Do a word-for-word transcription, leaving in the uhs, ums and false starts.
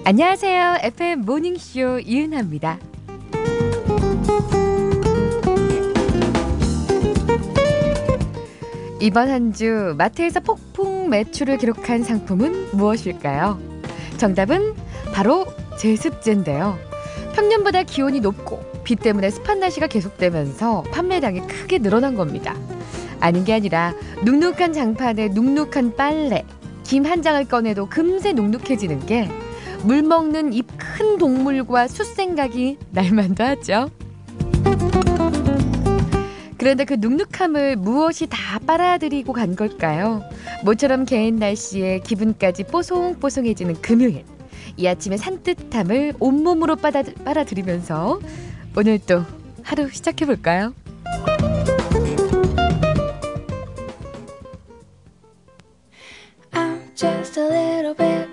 안녕하세요. 에프엠 모닝쇼 이은하입니다. 이번 한 주 마트에서 폭풍 매출을 기록한 상품은 무엇일까요? 정답은 바로 제습제인데요. 평년보다 기온이 높고 비 때문에 습한 날씨가 계속되면서 판매량이 크게 늘어난 겁니다. 아닌 게 아니라 눅눅한 장판에 눅눅한 빨래, 김 한 장을 꺼내도 금세 눅눅해지는 게 물 먹는 입 큰 동물과 숫생각이 날만도 하죠. 그런데 그 눅눅함을 무엇이 다 빨아들이고 간 걸까요? 모처럼 개인 날씨에 기분까지 뽀송뽀송해지는 금요일. 이 아침의 산뜻함을 온몸으로 빨아, 빨아들이면서 오늘 또 하루 시작해볼까요? I'm just a little bit